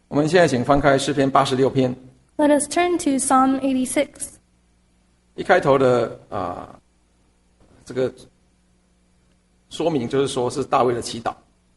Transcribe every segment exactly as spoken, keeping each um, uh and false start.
我们现在请翻开诗篇八十六篇。 Let us turn to Psalm eighty-six. 一开头的啊、呃，这个说明就是说是大卫的祈祷。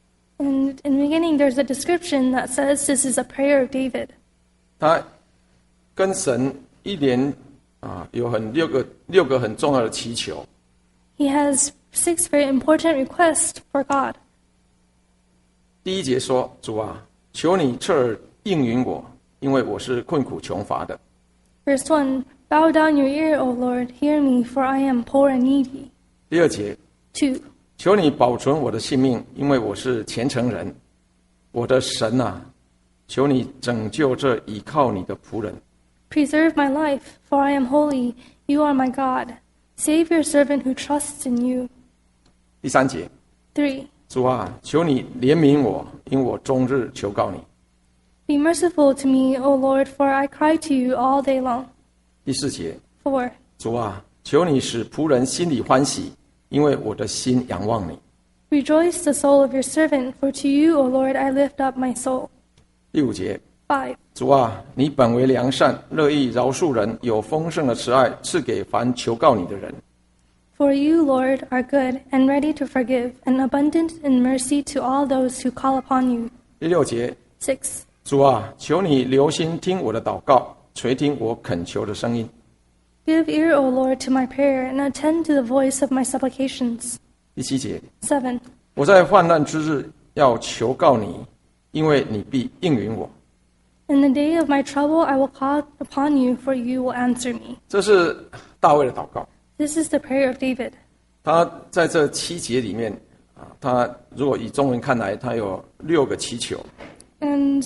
And in the beginning, there's a description that says this is a prayer of David. 他跟神一连啊、呃、有很六个六个很重要的祈求。 He has six very important requests for God. 第一节说：“主啊，求你侧耳应允我，因为我是困苦穷乏的。” Verse one, Bow down your ear, O Lord, hear me, for I am poor and needy. 第二节 Two, 求你保存我的性命，因为我是虔诚人。我的神啊，求你拯救这倚靠你的仆人。 Preserve my life, for I am holy. You are my God. Save your servant who trusts in you. 第三节 Three, 主啊，求你怜悯我，因我终日求告你。 Be merciful to me, O Lord, for I cry to you all day long. 第四节 Four, 主啊，求你使仆人心里欢喜，因为我的心仰望你。 Rejoice the soul of your servant, for to you, O Lord, I lift up my soul. 第五节 Five, 主啊，你本为良善，乐意饶恕人，有丰盛的慈爱赐给凡求告你的人。 For you, Lord, are good and ready to forgive, and abundant in mercy to all those who call upon you. 第六节 Six, 主啊，求你留心听我的祷告，垂听我恳求的声音。 Give ear, O Lord, to my prayer, and attend to the voice of my supplications. 第七节 Seven, 我在患难之日要求告你，因为你必应允我。 In the day of my trouble, I will call upon you, for you will answer me. 这是大卫的祷告。 This is the prayer of David. 他在这七节里面啊，他如果以中文看来，他有六个祈求。 And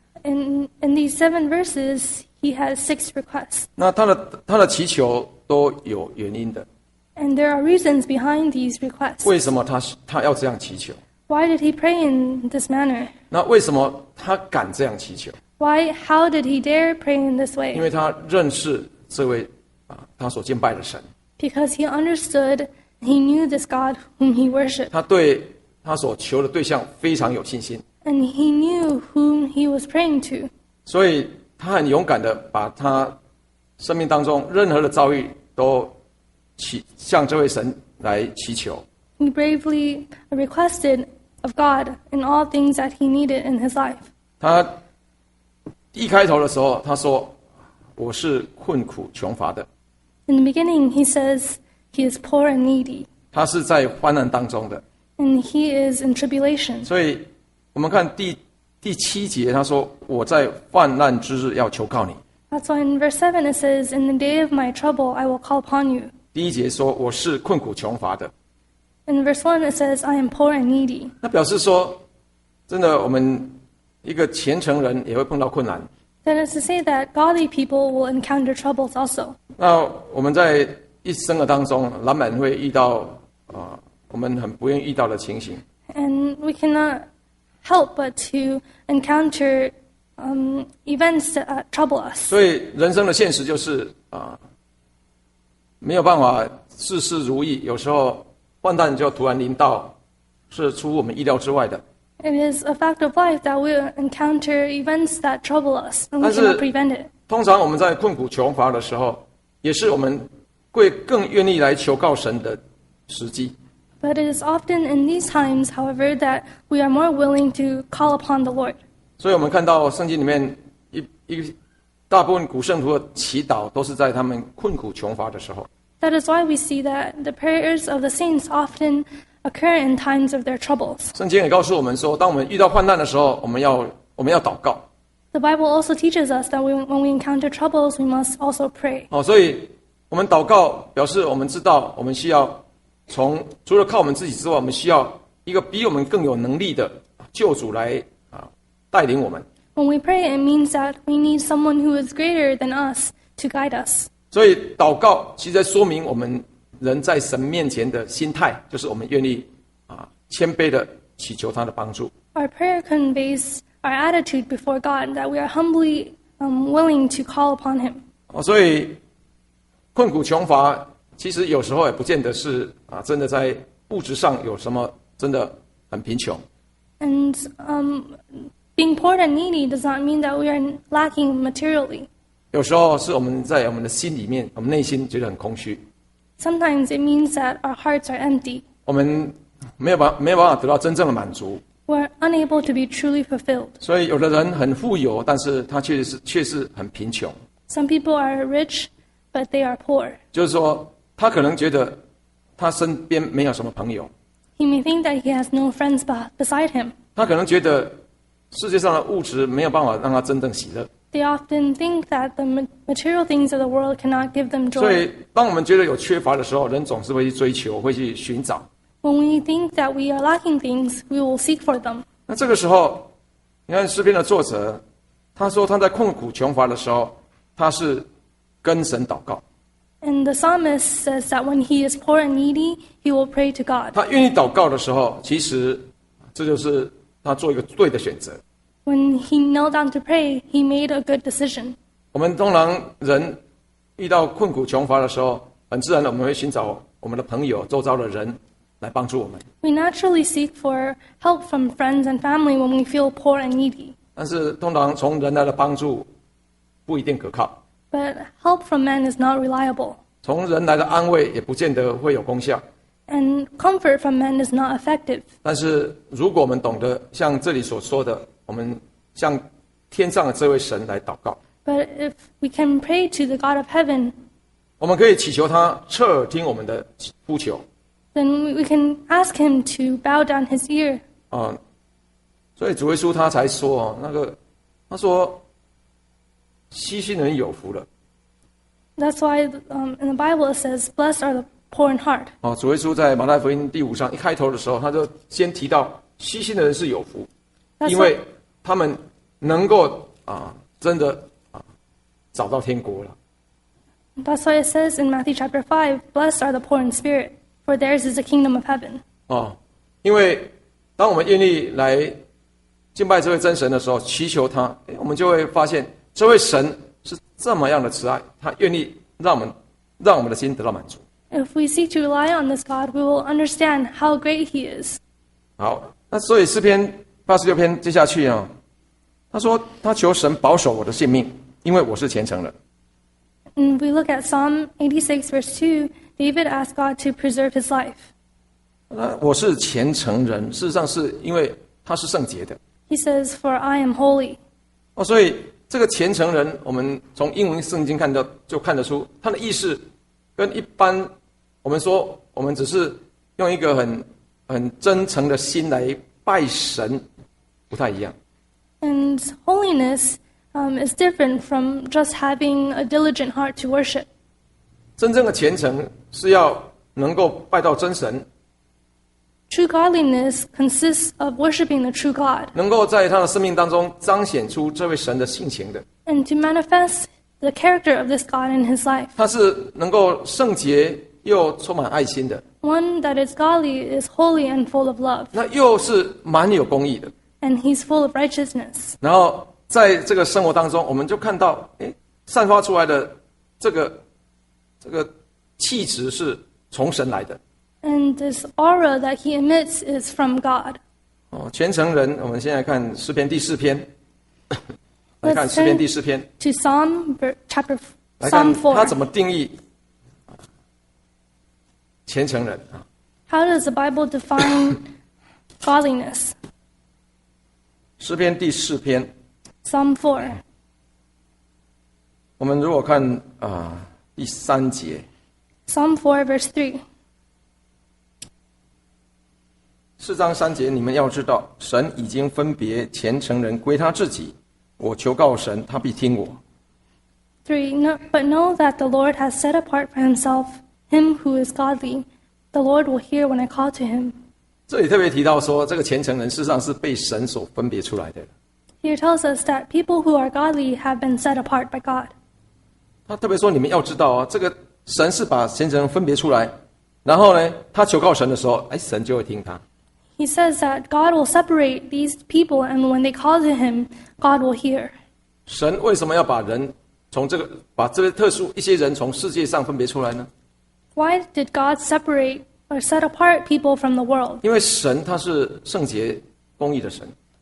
in, in these seven verses, he has six requests. 那他的他的祈求都有原因的。 And there are reasons behind these requests. 为什么他他要这样祈求？ Why did he pray in this manner? 那为什么他敢这样祈求？ Why, how did he dare pray in this 因 way? 为他认识这位啊他所敬拜的神， Because he understood, he knew this God whom he worshiped. 他对他所求的对象非常有信心， And he knew whom he was praying to. 所以他很勇敢的把他生命当中任何的遭遇都祈向这位神来祈求。 He bravely requested of God in all things that he needed in his life. 他一开头的时候，他说：“我是困苦穷乏的。” In the beginning, he says he is poor and needy, 他是在患难当中的， and he is in tribulation. 所以我们看第第七节，他说：“我在患难之日要求告你。” That's why in verse seven it says, In the day of my trouble I will call upon you. 第一节说：“我是困苦穷乏的。” In verse one it says, I am poor and needy. 那表示说，真的，我们一个虔诚人也会碰到困难。 That is to say that godly people will encounter troubles also. 那我们在一生的当中，难免会遇到啊、呃，我们很不愿意遇到的情形。 And we cannot help but to encounter um, events that uh, trouble us. 所以人生的现实就是啊、呃，没有办法事事如意，有时候患难就突然临到，是出乎我们意料之外的。 It is a fact of life that we encounter events that trouble us, and we 但是 cannot prevent it. 通常我们在困苦穷乏的时候，也是我们会更愿意来求告神的时机。 But it is often in these times, however, that we are more willing to call upon the Lord. 所以我们看到圣经里面一一大部分古圣徒的祈祷都是在他们困苦穷乏的时候。 That is why we see that the prayers of the saints often occur in times of their troubles. 圣经也告诉我们说，当我们遇到患难的时候，我们要我们要祷告。 The Bible also teaches us that we, when we encounter troubles, we must also pray. 哦，所以我们祷告表示我们知道，我们需要从除了靠我们自己之外，我们需要一个比我们更有能力的救主来啊带领我们。 When we pray, it means that we need someone who is greater than us to guide us. 所以祷告其实在说明我们人在神面前的心态，就是我们愿意啊谦卑的祈求他的帮助。 Our prayer conveys our attitude before God, that we are humbly um, willing to call upon Him. 哦，所以困苦穷乏，其实有时候也不见得是啊，真的在物质上有什么真的很贫穷。 And um, Being poor and needy does not mean that we are lacking materially. 有时候是我们在我们的心里面，我们内心觉得很空虚， Sometimes it means that our hearts are empty. 我们没有办没有办法得到真正的满足。 We're unable to be truly fulfilled. 所以有的人很富有，但是他却是却是很贫穷。 Some people are rich, but they are poor. 就是说，他可能觉得他身边没有什么朋友， He may think that he has no friends be- beside him. 他可能觉得世界上的物质没有办法让他真正喜乐。 They often think that the ma- material things of the world cannot give them 所 joy. 以，当我们觉得有缺乏的时候，人总是会去追求，会去寻找。 When we think that we are lacking things, we will seek for them. 那这个时候，你看诗篇的作者，他说他在困苦穷乏的时候，他是跟神祷告， And the psalmist says that when he is poor and needy, he will pray to God. 他愿意祷告的时候，其实这就是他做一个对的选择。 When he knelt down to pray, he made a good decision. 我们通常人遇到困苦穷乏的时候，很自然的我们会寻找我们的朋友、周遭的人来帮助我们。 We naturally seek for help from friends and family when we feel poor and needy. 但是通常从人来的帮助不一定可靠， But help from men is not reliable. 从人来的安慰也不见得会有功效。 And comfort from men is not effective. 但是如果我们懂得像这里所说的，我们向天上的这位神来祷告， But if we can pray to the God of heaven, 我们可以祈求他侧耳听我们的呼求 then we can ask him to bow down his ear. 啊。所以主耶稣他才说哦，那个他说虚心的人有福了 That's why um, in the Bible it says, "Blessed are the poor in heart." 哦。主耶稣在马太福音第五章一开头的时候，他就先提到虚心的人是有福， That's 因为他们能够啊真的啊找到天国了。 That's why it says in Matthew chapter five, "Blessed are the poor in spirit, for theirs is the kingdom of heaven." 哦，因为当我们愿意来敬拜这位真神的时候，祈求他，诶我们就会发现这位神是这么样的慈爱，他愿意让我们让我们的心得到满足。 If we seek to rely on this God, we will understand how great He is. 好，那所以诗篇八十六篇接下去啊，他说他求神保守我的性命，因为我是虔诚人。 And we look at Psalm eighty-six, verse two. David asked God to preserve his life. 那我是虔诚人，事实上是因为他是圣洁的 He says, "For I am holy." 哦，所以这个虔诚人，我们从英文圣经看到就看得出，他的意思跟一般我们说我们只是用一个很很真诚的心来拜神不太一样。 And holiness um, is different from just having a diligent heart to worship. 真正的虔诚是要能够拜到真神， True godliness consists of worshiping the true God 能够在他的生命当中彰显出这位神的性情的。 and to manifest the character of this God in his life. 他是能够圣洁又充满爱心的， One that is godly, is holy and full of love, 那又是蛮有公义的。 and he's full of righteousness. 然后在这个生活当中，我们就看到，哎，散发出来的这个这个气质是从神来的。 And this aura that he emits is from God. 哦，虔诚人，我们现在看诗篇第四篇，来看 Let's 诗篇 turn 第四篇， to Psalm ver- chapter 来看 Psalm 他 four. 怎么定义虔诚人啊。 How does the Bible define godliness? 诗篇第四篇， Psalm four. 我们如果看啊、第三节， Psalm four, verse three. 四章三节，你们要知道，神已经分别虔诚人归他自己。我求告神，他必听我。 three. No, but know that the Lord has set apart for himself him who is godly. The Lord will hear when I call to him. 这里特别提到说，这个虔诚人事实上是被神所分别出来的。 Here tells us that people who are godly have been set apart by God. 他特别说，你们要知道啊，这个神是把虔诚人分别出来，然后呢，他求告神的时候，哎，神就会听他。 He says that God will separate these people, and when they call to him, God will hear. 神为什么要把人从这个把这个特殊一些人从世界上分别出来呢？ Why did God separate or set apart people from the world? 因为神他是圣洁公义的神，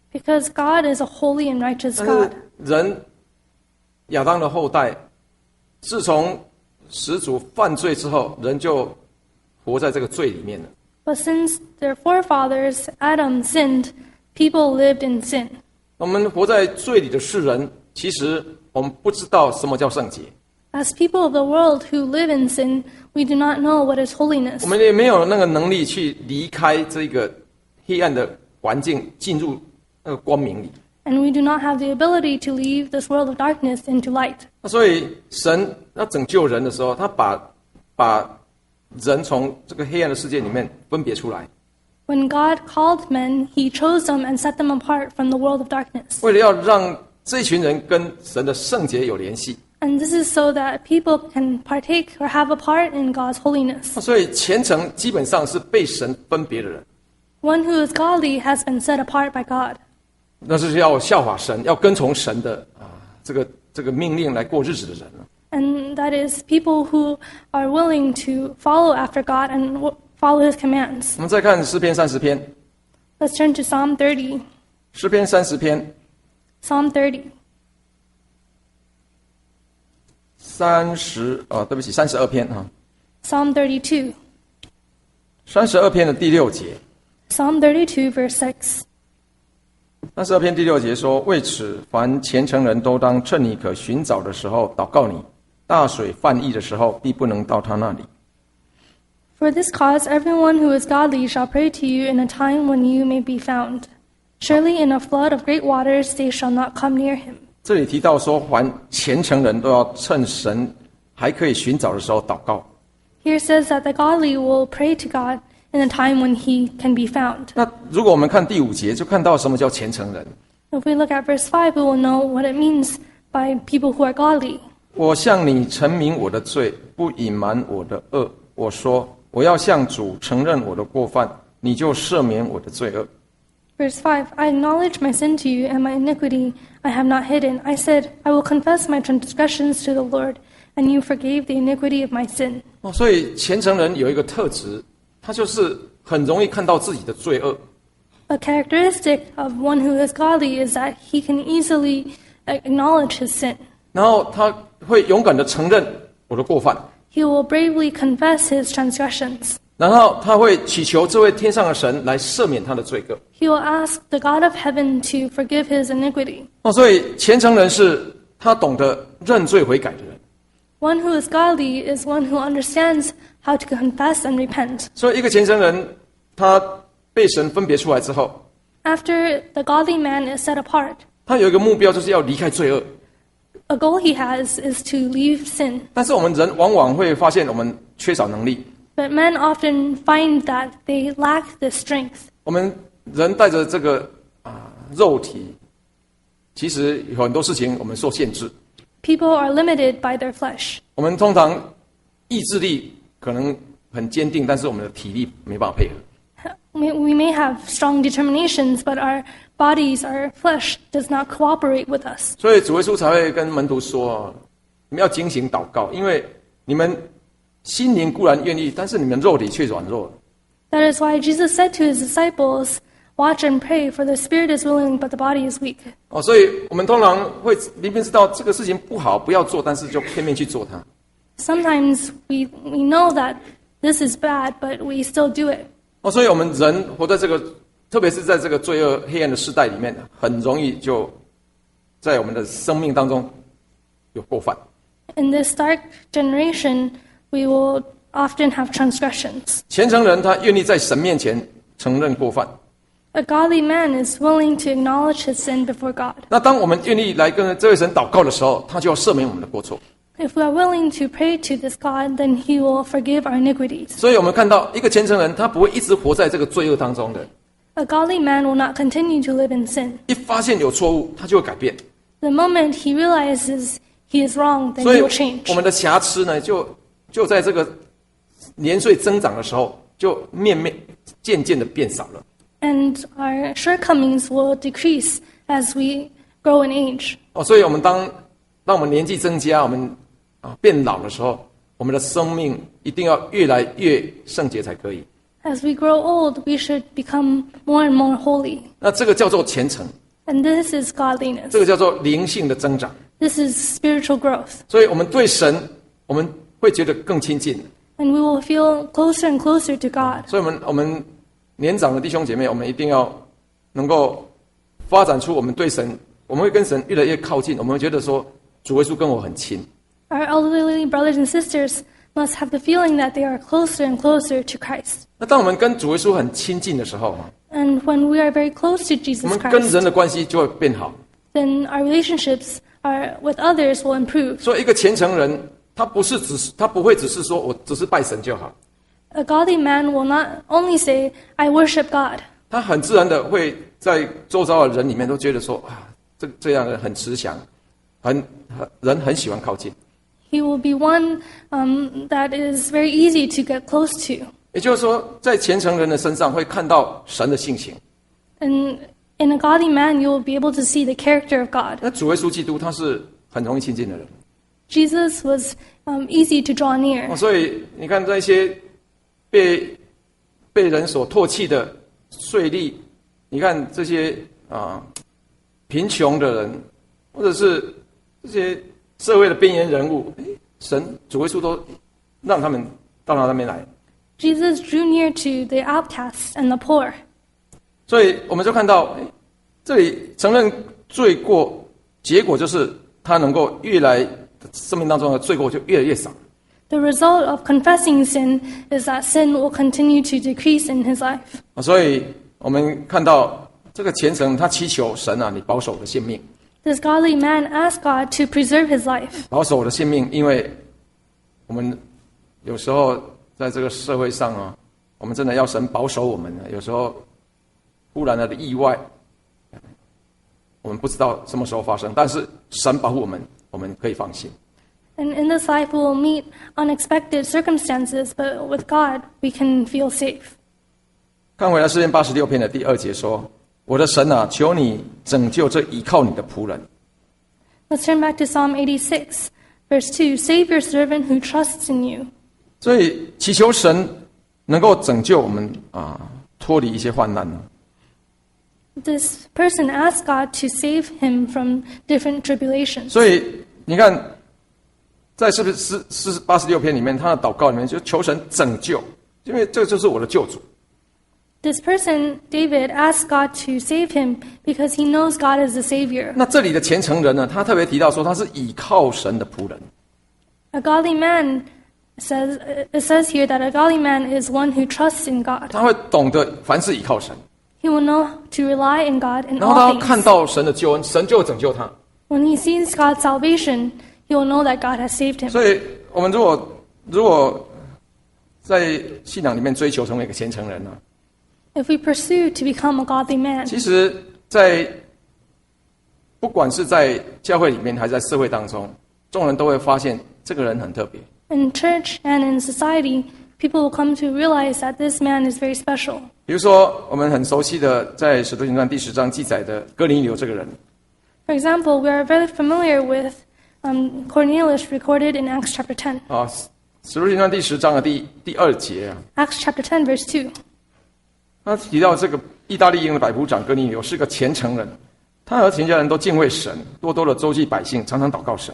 Because God is a holy and righteous 但 God. 是人亚当的后代，自从始祖犯罪之后，人就活在这个罪里面了。 But since their forefathers, Adam, sinned, people lived in sin. 我们活在罪里的世人，其实我们不知道什么叫圣洁， As people of the world who live in sin, we do not know what is holiness. 我们也没有那个能力去离开这个黑暗的环境，进入那个光明里。 And we do not have the ability to leave this world of darkness into light. 那所以神要拯救人的时候，他把把人从这个黑暗的世界里面分别出来， When God called men, he chose them and set them apart from the world of darkness. 为了要让这群人跟神的圣洁有联系。 And this is so that people can partake or have a part in God's holiness. 所以虔诚基本上是被神分别的人， One who is godly has been set apart by God. 那就是要效法神，要跟从神的啊这个这个命令来过日子的人了。 And that is people who are willing to follow after God and w- follow his commands. 我们再看诗篇三十篇， Let's turn to Psalm thirty. 诗篇三十篇 Psalm thirty. 三十啊，对不起，三十二篇啊， Psalm thirty-two. 三十二篇的第六节， Psalm thirty-two, verse six. 三十二篇第六节说：“为此，凡虔诚人都当趁你可寻找的时候祷告你，大水泛溢的时候，必不能到他那里。” For this cause, everyone who is godly shall pray to you in a time when you may be found. Surely in a flood of great waters they shall not come near him. 这里提到说，凡虔诚人都要趁神还可以寻找的时候祷告。 Here says that the godly will pray to God in a time when he can be found. 那如果我们看第五节，就看到什么叫虔诚人。 If we look at verse five, we will know what it means by people who are godly. 我向你陈明我的罪，不隐瞒我的恶。我说，我要向主承认我的过犯，你就赦免我的罪恶。 Verse five, I acknowledge my sin to you, and my iniquity I have not hidden. I said, I will confess my transgressions to the Lord, and you forgave the iniquity of my sin. 哦，所以虔诚人有一个特质，他就是很容易看到自己的罪恶。 A characteristic of one who is godly is that he can easily acknowledge his sin. 然后他会勇敢地承认我的过犯， He will bravely confess his transgressions. 然后他会祈求这位天上的神来赦免他的罪恶。 He will ask the God of heaven to forgive his iniquity. 哦，所以虔诚人是他懂得认罪悔改的人。 One who is godly is one who understands how to confess and repent. 所以一个虔诚人，他被神分别出来之后， After the godly man is set apart, 他有一个目标，就是要离开罪恶。 a goal he has is to leave sin. 但是我们人往往会发现我们缺少能力， But men often find that they lack this strength. 我们人带着这个啊肉体，其实有很多事情我们受限制。 People are limited by their flesh. 我们通常意志力可能很坚定，但是我们的体力没办法配合。 We, we may have strong determinations, but our bodies, our flesh, does not cooperate with us. 所以主耶稣才会跟门徒说：“你们要警醒祷告，因为你们心灵固然愿意，但是你们肉体却软弱。” That is why Jesus said to his disciples, "Watch and pray, for the spirit is willing, but the body is weak." 哦，所以我们通常会明明知道这个事情不好，不要做，但是就偏偏去做它。 Sometimes we, we know that this is bad, but we still do it. 哦，所以我们人活在这个，特别是在这个罪恶黑暗的时代里面，很容易就在我们的生命当中有过犯。 In this dark generation, we will often have transgressions. 虔诚人他愿意在神面前承认过犯。 A godly man is willing to acknowledge his sin before God. 那当我们愿意来跟这位神祷告的时候，他就要赦免我们的过错。 If we are willing to pray to this God, then he will forgive our iniquities. 所以我们看到一个虔诚人，他不会一直活在这个罪恶当中的。 A godly man will not continue to live in sin. 一发现有错误，他就会改变。 The moment he realizes he is wrong, then 所 he 以 will change. 我们的瑕疵呢，就就在这个年岁增长的时候，就面面渐渐的变少了。 And our shortcomings will decrease as we grow in age. 哦，所以我们当当我们年纪增加，我们啊变老的时候，我们的生命一定要越来越圣洁才可以。 As we grow old, we should become more and more holy. 那这个叫做虔诚， And this is godliness. 这个叫做灵性的增长。 This is spiritual growth. 所以我们对神，我们会觉得更亲近。 And we will feel closer and closer to God. 所以我们我们年长的弟兄姐妹，我们一定要能够发展出我们对神，我们会跟神越来越靠近，我们会觉得说主耶稣跟我很亲。 Our elderly brothers and sisters must have the feeling that they are closer and closer to Christ. 那当我们跟主耶稣很亲近的时候， And when we are very close to 我 Jesus 们跟 Christ, 人的关系就会变好。 then our relationships are with others will improve. 所以一个虔诚人，他不是只是他不会只是说我只是拜神就好， A godly man will not only say, I worship God. 他很自然的会在周遭的人里面都觉得说啊，这这样的人很慈祥，很很人很喜欢靠近。 He will be one um, that is very easy to get close to. 也就是说，在虔诚人的身上会看到神的性情。 And in a godly man, you will be able to see the character of God. 那主耶稣基督他是很容易亲近的人， Jesus was um, easy to draw near. 哦，所以你看那些被被人所唾弃的税吏，你看这些啊贫穷的人，或者是这些社会的边缘人物，诶神主耶稣都让他们到他那边来。 Jesus drew near to the outcasts and the poor. 所以我们就看到，诶这里承认罪过，结果就是他能够越来生命当中的罪过就越来越少。 The result of confessing sin is that sin will continue to decrease in his life. 啊，所以我们看到这个虔诚，他祈求神啊，你保守我的性命， This godly man asked God to preserve his life. 保守我的性命，因为我们有时候在这个社会上啊，我们真的要神保守我们。有时候忽然的意外，我们不知道什么时候发生，但是神保护我们，我们可以放心。 And in this life, we will meet unexpected circumstances, but with God, we can feel safe. 看回来诗篇八十六篇的第二节说：“我的神啊，求你拯救这倚靠你的仆人。” Let's turn back to Psalm eighty-six, verse two. Save your servant who trusts in you. 所以祈求神能够拯救我们啊，脱离一些患难。 This person asked God to save him from different tribulations. 所以你看，在诗诗诗八十六篇里面，他的祷告里面就求神拯救，因为这就是我的救主。 This person, David, asked God to save him because he knows God is the Savior. 那这里的虔诚人呢，他特别提到说他是倚靠神的仆人。 A godly man says it says here that a godly man is one who trusts in God. 他会懂得凡事倚靠神， He will know to rely in God in 然后 all 他看 things. 到神的救恩，神就会拯救他。 When he sees God's salvation, he will know that God has saved him. 所以，我们如果如果在信仰里面追求成为一个虔诚人呢， If we pursue to become a godly man, 其实，在不管是在教会里面还是在社会当中，众人都会发现这个人很特别。 in church and in society, people will come to realize that this man is very special. 比如说，我们很熟悉的在《使徒行传》第十章记载的哥尼流这个人， For example, we are very familiar with um, Cornelius recorded in Acts chapter ten. 啊，《使徒行传》第十章的第第二节啊， Acts chapter ten, verse two. 他提到这个意大利营的百夫长哥尼流是个虔诚人，他和全家人都敬畏神，多多的周济百姓，常常祷告神。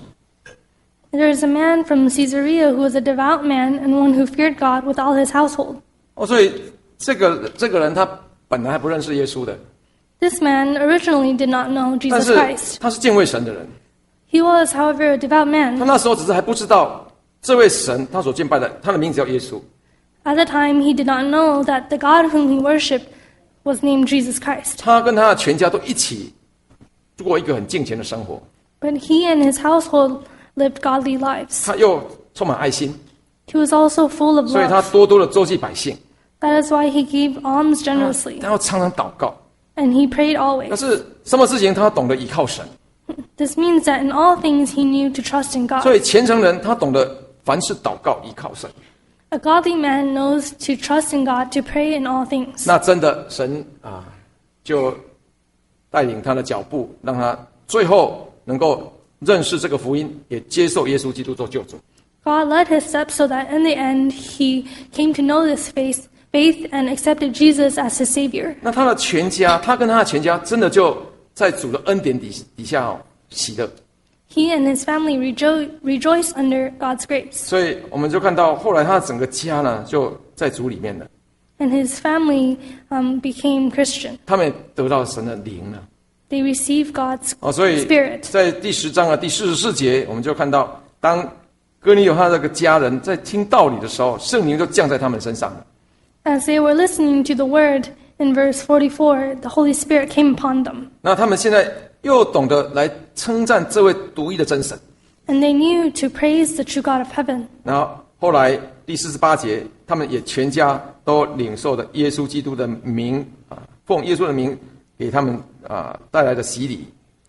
There is a man from Caesarea who was a devout man and one who feared God with all his household. 哦，所以这个这个人他本来还不认识耶稣的， This man originally did not know 但 Jesus 是 Christ. 他是敬畏神的人。 He was, however, a devout 他 man. 那时候只是还不知道这位神他所敬拜的，他的名字叫耶稣。 At the time, he did not know that the God whom he worshipped was named Jesus Christ. 他跟他的全家都一起过一个很敬虔的生活， But he and his household lived godly lives. 他又充满爱心， He was also full of 所以他 love. 多多的周济百姓， That is why he gave alms generously. 然后常常祷告。 And he prayed 但 always. 是什么事情他懂得依靠神， This means that in all things he knew to trust in 所 God. 以虔诚人他懂得凡事祷告依靠神。 A godly man knows to trust in God, to pray in all things. 那真的神啊，就带领他的脚步，让他最后能够认识这个福音，也接受耶稣基督做救主。 God led his steps so that in the end he came to know this faith, faith and accepted Jesus as his Savior. 那他的全家，他跟他的全家真的就在主的恩典底底下哦喜乐。 He and his family rejo- rejoice under God's grace. 所以我们就看到后来他整个家呢就在主里面了， And his family um, became Christian. 他们也得到神的灵了。 They receive God's 哦，所以 Spirit. 在第十章的第四十四节，我们就看到，当哥尼流他这个家人在听道理的时候，圣灵就降在他们身上了。 As they were listening to the word, in verse forty-four, the Holy Spirit came upon them. 那他们现在又懂得来称赞这位独一的真神。 And they knew to praise the true God of heaven. 然后后来第四十八节，他们也全家都领受了耶稣基督的名啊，奉耶稣的名给他们啊带来的洗礼。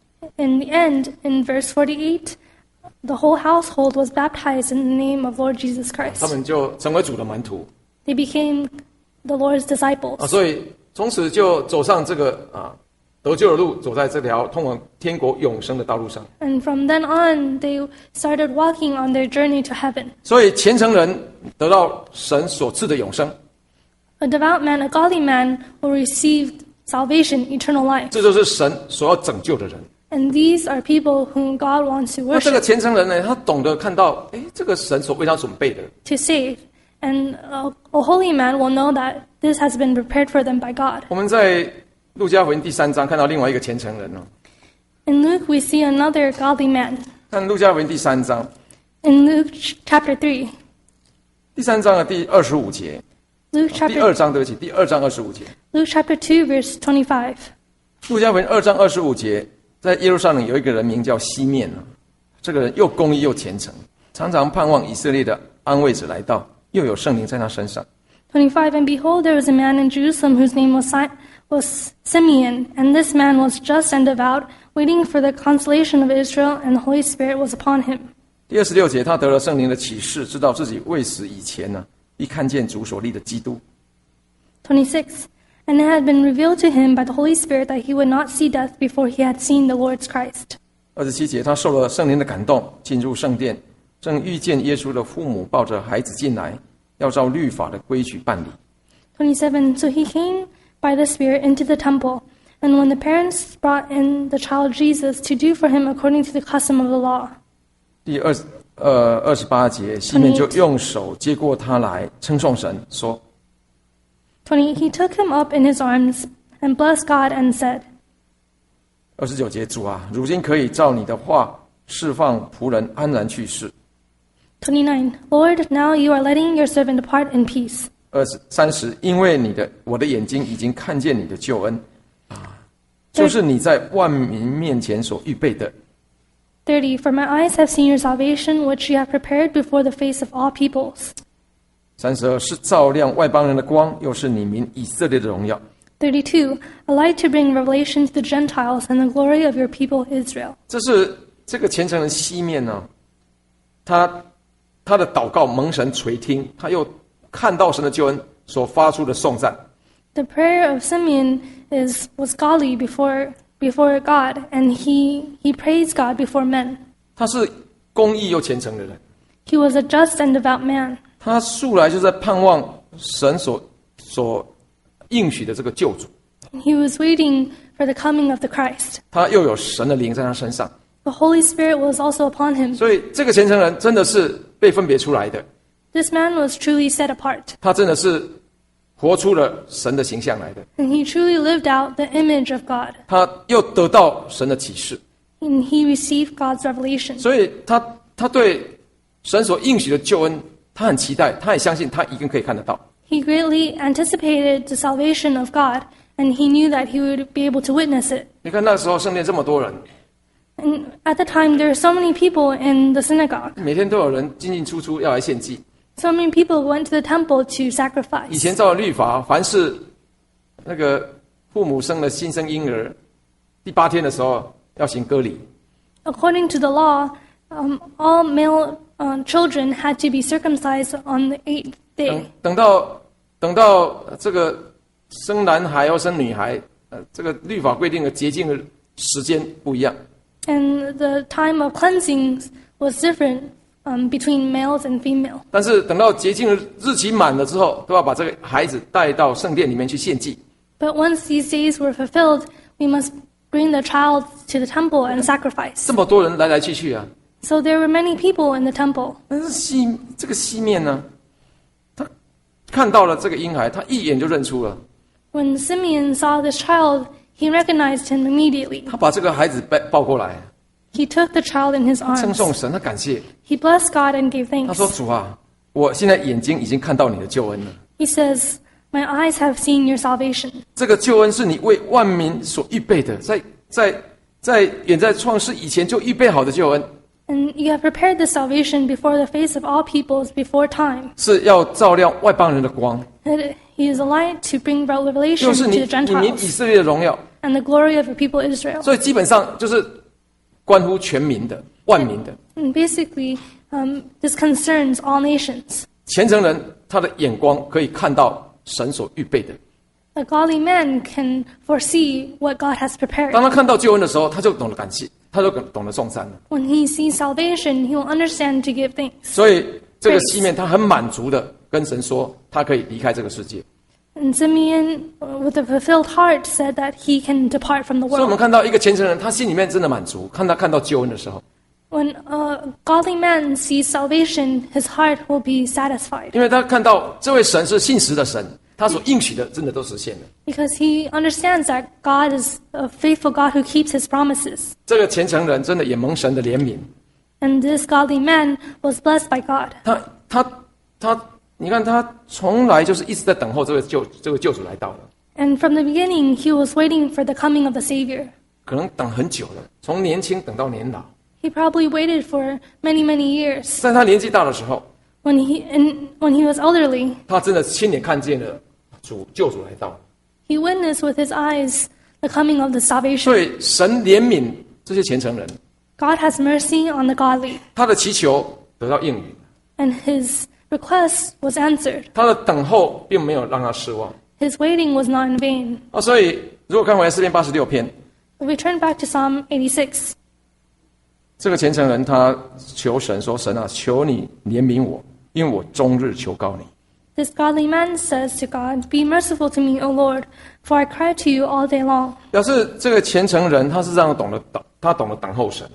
In the end, in verse forty-eight, the whole household was baptized in the name of Lord Jesus 他 Christ. 们就成为主的门徒 They became the Lord's 啊， disciples. 所以从此就走上这个啊得救的路，走在这条通往天国永生的道路上。 And from then on, they started walking on their journey to heaven. 所以虔诚人得到神所赐的永生， A devout man, a godly man, will receive salvation, eternal life. 这就是神所要拯救的人。 And these are people whom God wants to 那这个 worship, 虔诚人呢，他懂得看到，哎，这个神所为他准备的， to save. And a, a holy man will know that this has been prepared for them by God. 我们在路加福音第三章看到另外一个虔诚人哦， In Luke, we see another godly man. 看路加福音第三章， In Luke ch- chapter three, 第三章的第二十五节， Luke 第 chapter 二章对不起，第二章二十五节， Luke chapter two, verse twenty-five. 路加福音二章二十五节，在耶路撒冷有一个人名叫西面啊，这个人又公义又虔诚，常常盼望以色列的安慰者来到，又有圣灵在他身上。 twenty-five. And behold, there was a man in Jerusalem whose name was, si- was Simeon, and this man was just and devout, waiting for the consolation of Israel, and the Holy Spirit was upon him. 第二十六节，他得了圣灵的启示，知道自己未死以前呢，一看见主所立的基督。 twenty-six. And it had been revealed to him by the Holy Spirit that he would not see death before he had seen the Lord's Christ. 二十七节，他受了圣灵的感动，进入圣殿，正遇见耶稣的父母抱着孩子进来，要照律法的规矩办理。 twenty-seven. So he came by the Spirit into the temple, and when the parents brought in the child Jesus to do for him according to the custom of the law. 第二呃二十八节，西面就用手接过他来，称颂神，说 twenty. He took him up in his arms and blessed God and said. 二十九节，主啊，如今可以照你的话释放仆人安然去世。 twenty-nine. Lord, now you are letting your servant depart in peace. 二十三十，因为你的我的眼睛已经看见你的救恩啊，就是你在万民面前所预备的。 thirty. For my eyes have seen your salvation, which you have prepared before the face of all peoples. 三十二，是照亮外邦人的光，又是你民以色列的荣耀。 thirty-two. A light to bring revelation to the Gentiles and the glory of your people Israel. 这是这个虔诚人西面呢，他他的祷告蒙神垂听，他又看到神的救恩所发出的颂赞。 The prayer of Simeon is was godly before before God, and he he praised God before men. 他是公义又虔诚的人， He was a just and devout man. 他素来就在盼望神所所应许的这个救主， He was waiting for the coming of the Christ. 他又有神的灵在他身上， The Holy Spirit was also upon him. 所以这个虔诚人真的是被分别出来的， This man was truly set apart, 他真的是活出了神的形象来的， and he truly lived out the image of God. 他又得到神的启示， And he received God's revelation. 所以他他对神所应许的救恩，他很期待，他也相信他一定可以看得到。 He greatly anticipated the salvation of God, and he knew that he would be able to witness it. 你看那时候圣殿这么多人， And at the time, there were so many people in the synagogue. 每天都有人进进出出要来献祭。 So many people went to the temple to 以 sacrifice. 前照律法，凡是那个父母生了新生婴儿，第八天的时候要行割礼。 According to the law, um, all male uh, children had to be circumcised on the eighth 等 day. 等到等到这个生男孩要生女孩，呃，这个律法规定的洁净的时间不一样。 And the time of cleansing was different um, between males and female. 但是等到洁净的日期满了之后，都要把这个孩子带到圣殿里面去献祭。 But once these days were fulfilled, we must bring the child to the temple and sacrifice. 这么多人来来去去啊， So there were many people in the temple. 但是西这个西面呢，他看到了这个婴孩，他一眼就认出了， When Simeon saw this child, he recognized him immediately. 他把这个孩子抱抱过来， He took the child in his 称 arms. 颂神，他感谢， He blessed God and gave 他 thanks. 说：“主啊，我现在眼睛已经看到你的救恩了。 He says, "My eyes have seen your salvation." 这个救恩是你为万民所预备的，在在在远在创世以前就预备好的救恩， And you have prepared this salvation before the face of all peoples before time. 是要照亮外邦人的光， That he is a light to bring about revelation 就 to 是 the 你你民以 Gentiles 色列的荣耀。 and the glory of the people Israel. 所以基本上就是关乎全民的、万民的。 And basically, um, this concerns all nations. 虔诚人他的眼光可以看到神所预备的。 A godly man can foresee what God has prepared. 当他看到救恩的时候，他就懂得感谢，他就懂得颂赞了。 When he sees salvation, he will understand to give thanks. 所以这个西面他很满足的跟神说，他可以离开这个世界。 And Simeon, uh, with a fulfilled heart, said that he can depart from the 所以我们 world. 看到一个虔诚人，他心里面真的满足，看他看到救恩的时候， When a godly man sees salvation, his heart will be satisfied 因为他看到这位神是信实的神，他所应许的真的都实现了。 because he understands that God is a faithful God who keeps his promises. 这个虔诚人真的也蒙神的怜悯， And this godly man was blessed by God. 他他他，你看他从来就是一直在等候这个救这个救主来到了， And from the beginning, he was waiting for the coming of the Savior. 可能等很久了，从年轻等到年老。 He probably waited for many, many years. 在他年纪大的时候， When he, and when he was elderly, 他真的亲眼看见了主救主来到。 he witnessed with his eyes the coming of the salvation. 所以神怜悯这些虔诚人， God has mercy on the godly, 他的祈求得到应允， and his request was answered. 他的等候并没有让他失望 His waiting was not in vain. 啊。所以如果看回来诗篇八十六篇， If we turn back to Psalm eighty-six, 这个虔诚人他求神说：“神啊，求你怜悯我，因为我终日求告你。” this godly man says to God, "Be merciful to me, O Lord, for I cry to you all day long." 表示这个虔诚人他是这样懂得等，他懂得等候神。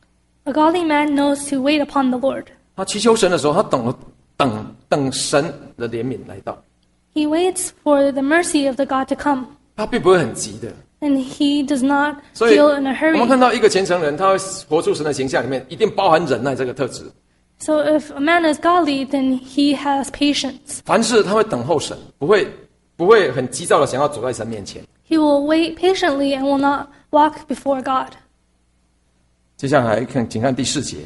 A godly man knows to wait upon the Lord. 他祈求神的时候，他懂得等等神的怜悯来到， He waits for the mercy of the God to come, 他并不会很急的。 and he does not 所以 feel in a 我们 hurry. 看到一个虔诚人，他会活出神的形象里面，一定包含忍耐这个特质。 So if a man is godly, then he has patience. 凡事他会等候神，不会不会很急躁的想要走在神面前。 He will wait patiently and will not walk before God. 接下来看，请看第四节。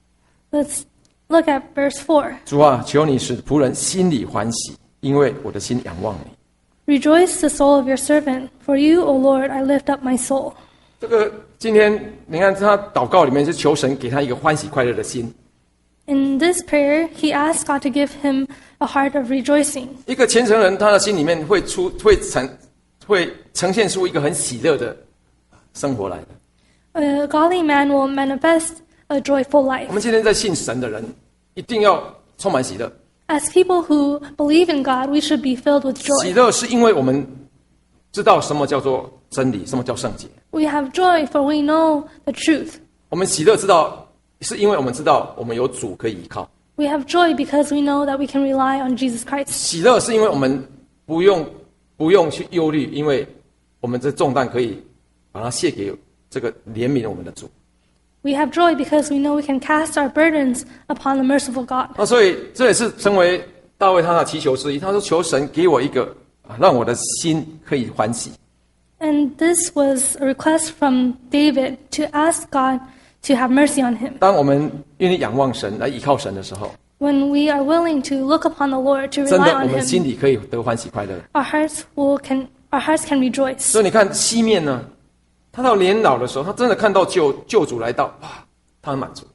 Let's look at verse four. 主啊，求你使仆人心里欢喜，因为我的心仰望你。 Rejoice the soul of your servant, for you, O Lord, I lift up my soul. 这个今天你看他祷告里面是求神给他一个欢喜快乐的心。 In this prayer, he asked God to give him a heart of rejoicing. 一个虔诚人，他的心里面会出会呈会呈现出一个很喜乐的生活来的。 A godly man will manifest a joyful life. 我们今天在信神的人，一定要充满喜乐。 As people who believe in God, we should be filled with 喜 joy. 乐是因为我们知道什么叫做真理，什么叫圣洁。 We have joy for we know the truth. 我们喜乐知道，是因为我们知道我们有主可以依靠。 We have joy because we know that we can rely on Jesus Christ. 喜乐是因为我们不用不用去忧虑，因为我们这重担可以把它卸给这个怜悯我们的主。 We have joy because we know we can cast our burdens upon the merciful God. 那所以这也是成为大卫他的祈求之一。他说：“求神给我一个，啊让我的心可以欢喜。” And this was a request from David to ask God to have mercy on him. 当我们愿意仰望神来依靠神的时候， When we are willing to look upon the Lord, to 真 rely 的我 on 们心 him, 里可以得欢喜快乐。 our hearts will can our hearts can rejoice. 所以你看西面呢，他到年老的时候，他真的看到救救主来到，哇，他很满足。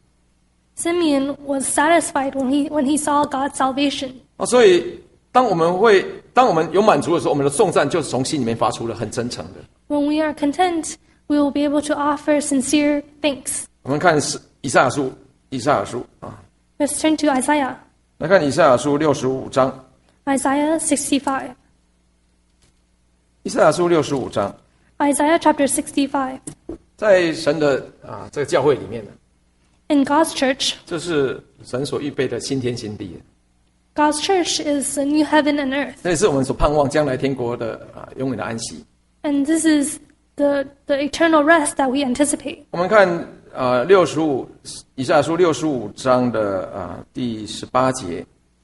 Simeon was satisfied when he when he saw God's salvation. 啊，所以当我们会，当我们有满足的时候，我们的颂赞就是从心里面发出了，很真诚的。 When we are content, we will be able to offer sincere thanks. 我们看是以赛亚书，以赛亚书啊， Let's turn to Isaiah. 来看以赛亚书六十五章。 Isaiah sixty-five. 以赛亚书六十五章， Isaiah chapter sixty-five. 在神的啊这个教会里面呢， In God's church, 这是神所预备的新天新地， God's church is a new heaven and earth. 这也是我们所盼望将来天国的啊永远的安息。 And this is the, the eternal rest that we anticipate. 我们看啊六十五以赛亚书六十五章的啊第十八节，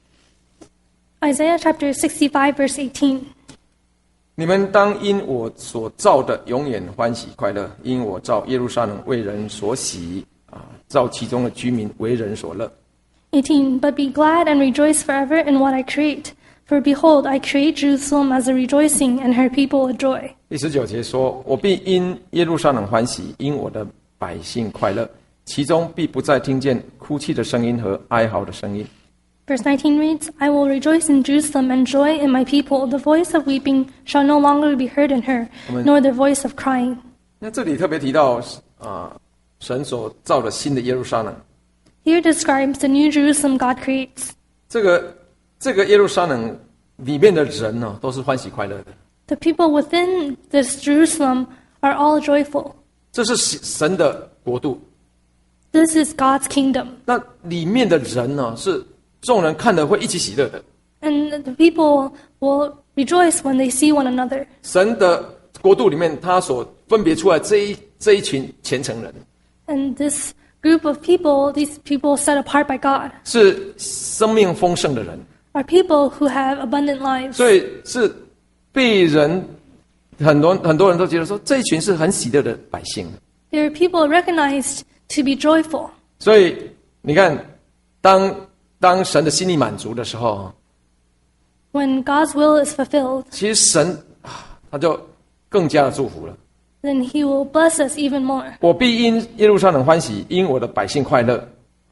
Isaiah chapter sixty-five, verse eighteen. 你们当因我所造的永远欢喜快乐，因我造耶路撒冷为人所喜啊，造其中的居民为人所乐。 eighteen. But be glad and rejoice forever in what I create. For behold, I create Jerusalem as a rejoicing, and her people a joy. 第十九节说：我必因耶路撒冷欢喜，因我的百姓快乐，其中必不再听见哭泣的声音和哀嚎的声音。 Verse nineteen reads, I will rejoice in Jerusalem and joy in my people. The voice of weeping shall no longer be heard in her, Amen. nor the voice of crying. 那这里特别提到啊，神所造的新的耶路撒冷。 Here describes the new Jerusalem God creates. 这个这个耶路撒冷里面的人呢、都是欢喜快乐的。 The people within this Jerusalem are all joyful. 这是神的国度。 This is God's kingdom. 那里面的人呢，是众人看了会一起喜乐的。 And the people will rejoice when they see one another. 神的国度里面，他所分别出来这一这一群虔诚人， And this group of people, these people set apart by God, 是生命丰盛的人， are people who have abundant lives. 所以是被人很多很多人都觉得说，这一群是很喜乐的百姓。 They are people recognized to be joyful. 所以你看，当当神的心意满足的时候， When God's will is fulfilled, 其实神啊他就更加的祝福了。 then He will bless us even more. 我必因耶路撒冷欢喜，因我的百姓快乐。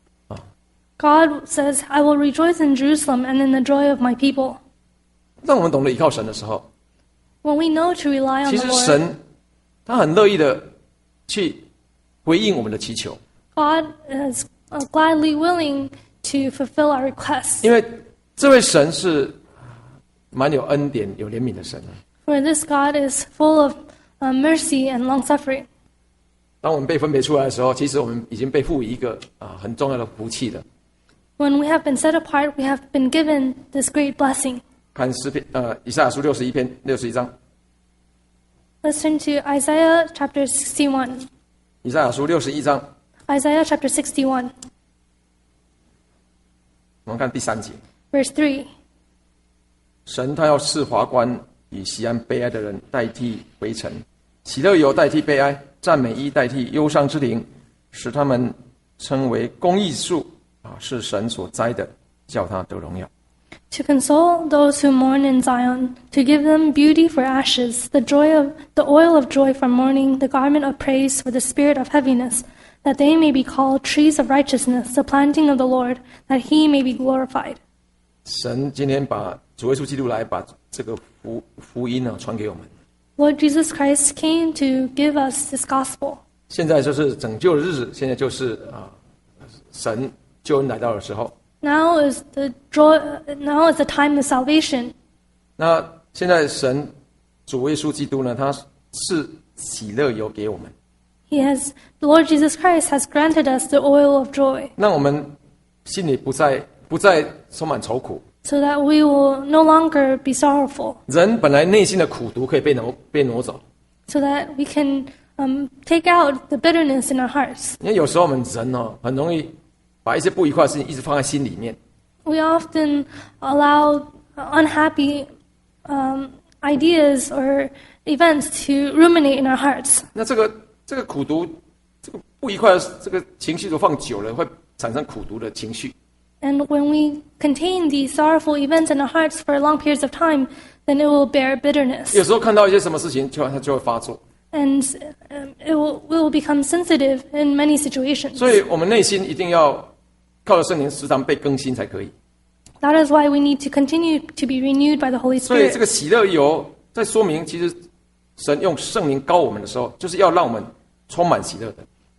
God says, I will rejoice in Jerusalem and in the joy of my people. 让我们懂得依靠神的时候， When we know to rely on 其 the 实 Lord, 神他很乐意的去回应我们的祈求， God is uh, gladly willing to fulfill our requests. 因为这位神是蛮有恩典、有怜悯的神啊。 For this God is full of uh, mercy and long-suffering. 当我们被分别出来的时候，其实我们已经被赋予一个啊很重要的福气了。 When we have been set apart, we have been given this great blessing. 看诗篇，呃，以赛亚书六十一篇六十一章， Let's turn to Isaiah chapter sixty-one. 以赛亚书六十一章， Isaiah chapter sixty-one, 我们看第三节， verse three. 神他要赐华冠与西安悲哀的人代替灰尘，喜乐油代替悲哀，赞美衣代替忧伤之灵，使他们称为公义树啊，是神所栽的，叫他得荣耀。 To console those who mourn in Zion, to give them beauty for ashes, the joy of the oil of joy for mourning, the garment of praise for the spirit of heaviness, that they may be called trees of righteousness, the planting of the Lord, that He may be glorified. 神今天把主耶稣基督来把这个福福音呢传给我们， Lord Jesus Christ came to give us this gospel. 现在就是拯救的日子，现在就是啊，神救恩来到的时候。 Now is the joy. Now is the time of salvation. 那现在神主耶稣基督呢，他是喜乐油给我们， He has, the Lord Jesus Christ has granted us the oil of joy, 让我们心里不再不再充满愁苦。 so that we will no longer be sorrowful, 人本来内心的苦毒可以被挪被挪走， so that we can um, take out the bitterness in our hearts. 因为有时候我们人哦，很容易把一些不愉快的事情一直放在心里面， We often allow unhappy um, ideas or events to ruminate in our hearts. 那这个这个苦毒，这个不愉快的这个情绪都放久了，会产生苦毒的情绪。 And when we contain these sorrowful events in our hearts for long periods of time, then it will bear bitterness. 有时候看到一些什么事情，就它就会发作。 And um, it will, we will become sensitive in many situations. 所以我们内心一定要靠着圣灵时常被更新才可以。 That is why we need to continue to be renewed by the Holy 所以这 Spirit. 个喜乐油在说明，其实神用圣灵膏我们的时候，就是要让我们充满喜乐的。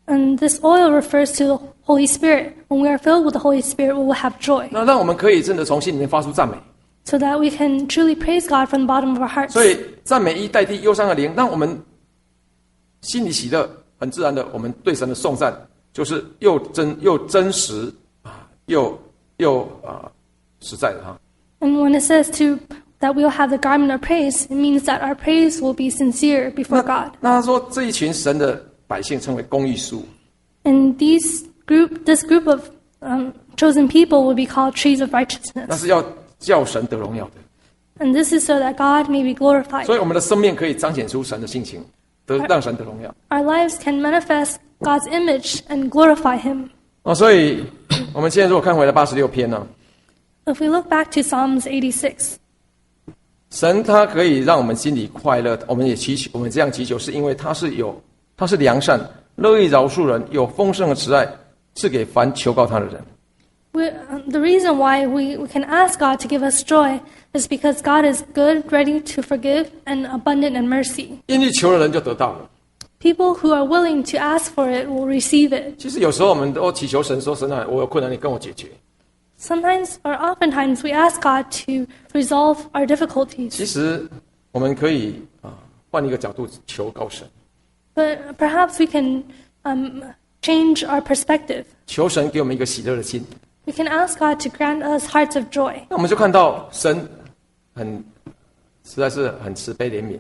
And this oil refers to the Holy Spirit. When we are filled with the Holy Spirit, we will have joy. 那让我们可以真的从心里面发出赞美。 So that we can truly praise God from the bottom of our hearts. 所以赞美一代替忧伤的灵，让我们心里喜乐，很自然的，我们对神的颂赞就是又真又真实啊，又又啊实在的哈。 And when it says to that we'll have the garment of praise, it means that our praise will be sincere before God. 那他说这一群神的百姓称为公义树。 And these group, this group of um, chosen people will be called trees of righteousness. 那是要叫神得荣耀的。 And this is so that God may be glorified. 所以我们的生命可以彰显出神的性情，得让神得荣耀。 Our lives can manifest God's image and glorify Him. 哦，所以我们现在如果看回来八十六篇呢， If we look back to Psalms eighty-six, 神他可以让我们心里快乐，我们也祈求，我们这样祈求，是因为他是有，他是良善，乐意饶恕人，有丰盛的慈爱，赐给凡求告他的人。 we, uh, the reason why we, we can ask God to give us joy is because God is good, ready to forgive, and abundant in mercy. 愿意求的人就得到了。 People who are willing to ask for it will receive it. 其实有时候我们都祈求神说：“神啊，我有困难，你跟我解决。” Sometimes or oftentimes we ask God to resolve our difficulties. 其实我们可以啊换一个角度求告神， But perhaps we can um, change our perspective. 求神给我们一个喜乐的心。 We can ask God to grant us hearts of joy. 那我们就看到神很实在是很慈悲怜悯，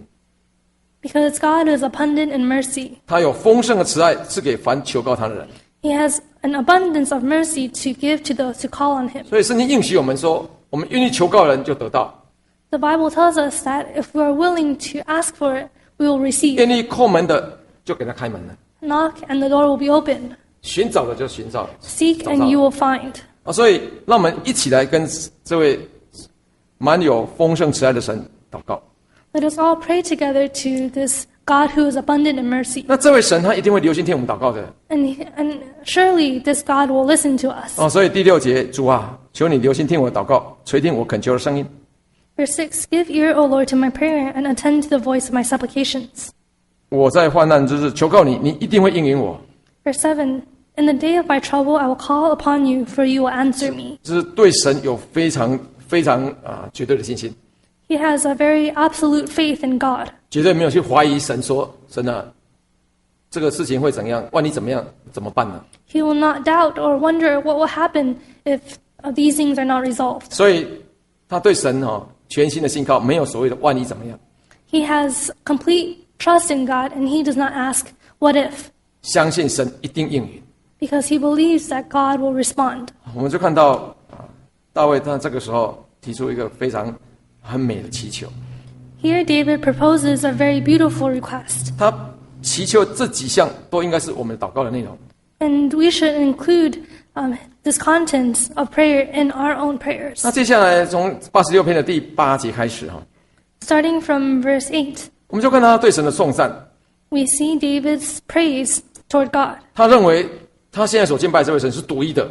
Because God is abundant in mercy. 他有丰盛的慈爱赐给凡求告他的人。 He has an abundance of mercy to give to those who call on Him. 所以圣经应许我们说，我们愿意求告人就得到， The Bible tells us that if we are willing to ask for it, we will receive. 愿意叩门的就给他开门了， Knock and the door will be opened. 寻找的就寻找， Seek 找 and 到 you will find. 啊！所以让我们一起来跟这位满有丰盛慈爱的神祷告。 Let us all pray together to this God who is abundant in mercy. 那这位神他一定会留心听我们祷告的 And, and surely this God will listen to us. 哦。所以第六节，主啊，求你留心听我的祷告，垂听我恳求的声音。 Verse six, Give ear, O Lord, to my prayer, and attend to the voice of my supplications. 我在患难之日求告你，你一定会应允我。 Verse seven, In the day of my trouble, I will call upon you, for you will answer me. 这是对神有非常非常啊绝对的信心， He has a very absolute faith in God. 绝对没有去怀疑神说，神啊，这个事情会怎样？万一怎么样，怎么办呢？ He will not doubt or wonder what will happen if uh, these things are not resolved. 所以他对神哈、哦、全心的信靠，没有所谓的万一怎么样， He has complete trust in God, and he does not ask, what if? 相信神一定应允。 Because he believes that God will respond. 我们就看到啊，大卫他这个时候提出一个非常很美的祈求， Here David proposes a very beautiful request. 他祈求这几项都应该是我们祷告的内容。 And we should include um, this content of prayer in our own prayers. 那接下来从八十六篇的第八节开始哈， Starting from verse eight, 我们就看到他对神的颂赞。 we see David's praise toward God. 他认为他现在所敬拜这位神是独一的。